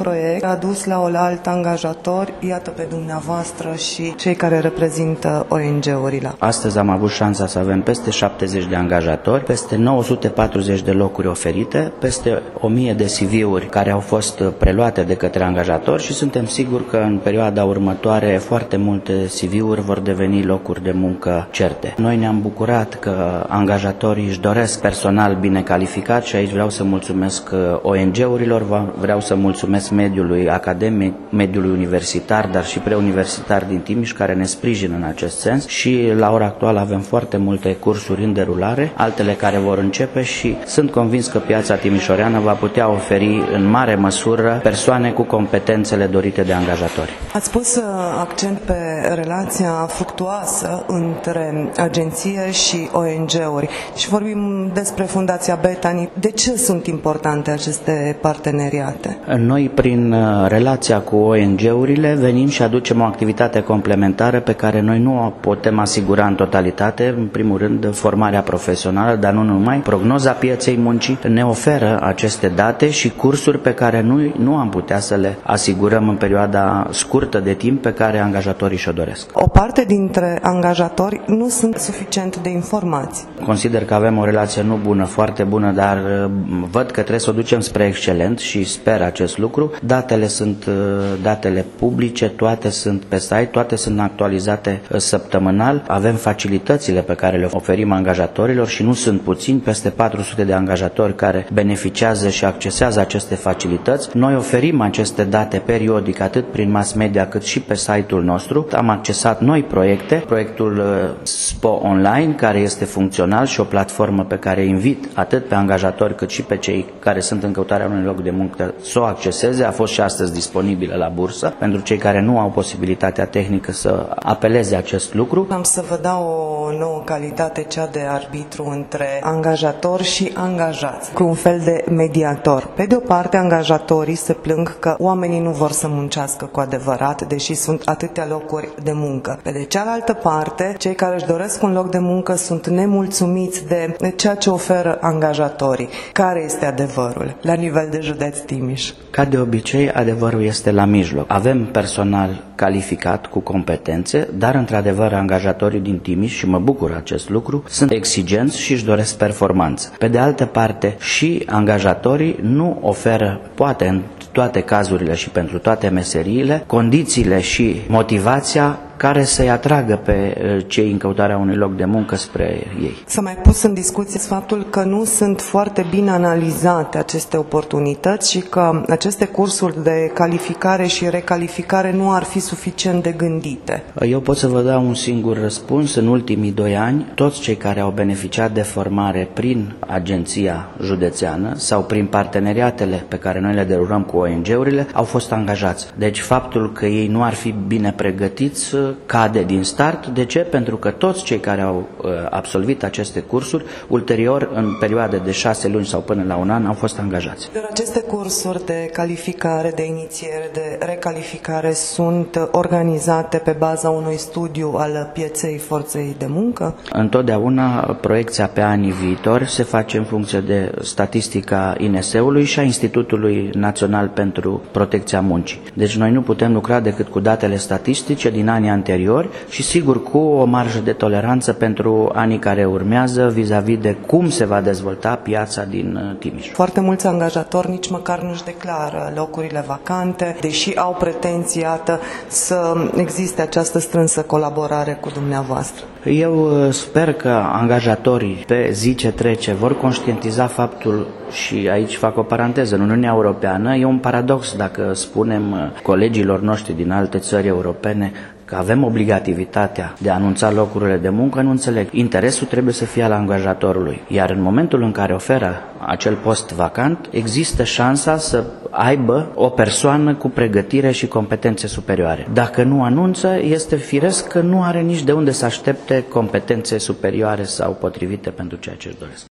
proiect a dus la oaltă angajatori, iată pe dumneavoastră și cei care reprezintă ONG-urile. Astăzi am avut șansa să avem peste 70 de angajatori, peste 940 de locuri oferite, peste 1000 de CV-uri care au fost preluate de către angajatori și suntem siguri că în perioada următoare foarte multe CV-uri vor deveni locuri de muncă certe. Noi ne-am bucurat că angajatorii își doresc personal bine calificat și aici vreau să mulțumesc ONG-urilor, vreau să mulțumesc mediului academic, mediului universitar, dar și preuniversitar din Timiș care ne sprijină în acest sens și la ora actuală avem foarte multe cursuri în derulare, altele care vor începe și sunt convins că piața timișoreană va putea oferi în mare măsură persoane cu competențele dorite de angajatori. Ați pus accent pe relația fructuoasă între agenție și ONG-uri și vorbim despre Fundația Bethany. De ce sunt importante aceste parteneriate? Noi, prin relația cu ONG-urile, venim și aducem o activitate complementară pe care noi nu o putem asigura în totalitate. În primul rând, formarea profesională, dar nu numai. Prognoza pieței muncii ne oferă aceste date și cursuri pe care noi nu am putea să le asigurăm în perioada scurtă de timp pe care angajatorii și-o doresc. O parte dintre angajatori nu sunt suficient de informați. Consider că avem o relație nu bună, foarte bună, dar văd că trebuie să o ducem spre excelent și sper acest lucru. Datele sunt datele publice, toate sunt pe site, toate sunt actualizate săptămânal. Avem facilitățile pe care le oferim angajatorilor și nu sunt puțini, peste 400 de angajatori care beneficiază și accesează aceste facilități. Noi oferim aceste date periodic, atât prin mass media cât și pe site-ul nostru. Am accesat noi proiecte, proiectul SPO Online, care este funcțional și o platformă pe care invit atât pe angajatori cât și pe cei care sunt în căutarea unui loc de muncă să o acceseze. A fost și astăzi disponibilă la bursă pentru cei care nu au posibilitatea tehnică să apeleze acest lucru. Am să vă dau o nouă calitate, cea de arbitru între angajatori și angajați, cu un fel de mediator. Pe de o parte, angajatorii se plâng că oamenii nu vor să muncească cu adevărat, deși sunt atâtea locuri de muncă. Pe de cealaltă parte, cei care își doresc un loc de muncă sunt nemulțumiți de ceea ce oferă angajatorii. Care este adevărul la nivel de județ Timiș? Ca de obicei, adevărul este la mijloc. Avem personal calificat, cu competențe, dar într-adevăr angajatorii din Timiș, și mă bucur acest lucru, sunt exigenți și își doresc performanță. Pe de altă parte, și angajatorii nu oferă, poate în toate cazurile și pentru toate meseriile, condițiile și motivația care să-i atragă pe cei în căutarea unui loc de muncă spre ei. S-a mai pus în discuție faptul că nu sunt foarte bine analizate aceste oportunități și că aceste cursuri de calificare și recalificare nu ar fi suficient de gândite. Eu pot să vă dau un singur răspuns. În ultimii 2 ani, toți cei care au beneficiat de formare prin agenția județeană sau prin parteneriatele pe care noi le derulăm cu ONG-urile au fost angajați. Deci faptul că ei nu ar fi bine pregătiți cade din start. De ce? Pentru că toți cei care au absolvit aceste cursuri, ulterior, în perioade de 6 luni sau până la 1 an, au fost angajați. Dar aceste cursuri de calificare, de inițiere, de recalificare sunt organizate pe baza unui studiu al pieței forței de muncă? Întotdeauna proiecția pe anii viitori se face în funcție de statistica INS-ului și a Institutului Național pentru Protecția Muncii. Deci noi nu putem lucra decât cu datele statistice din anii anteriori și sigur cu o marjă de toleranță pentru anii care urmează vis-a-vis de cum se va dezvolta piața din Timiș. Foarte mulți angajatori nici măcar nu-și declară locurile vacante, deși au pretenții, iată, să existe această strânsă colaborare cu dumneavoastră. Eu sper că angajatorii pe zi ce trece vor conștientiza faptul, și aici fac o paranteză, în Uniunea Europeană e un paradox dacă spunem colegilor noștri din alte țări europene că avem obligativitatea de a anunța locurile de muncă, nu înțeleg. Interesul trebuie să fie al angajatorului, iar în momentul în care oferă acel post vacant, există șansa să aibă o persoană cu pregătire și competențe superioare. Dacă nu anunță, este firesc că nu are nici de unde să aștepte competențe superioare sau potrivite pentru ceea ce își doresc.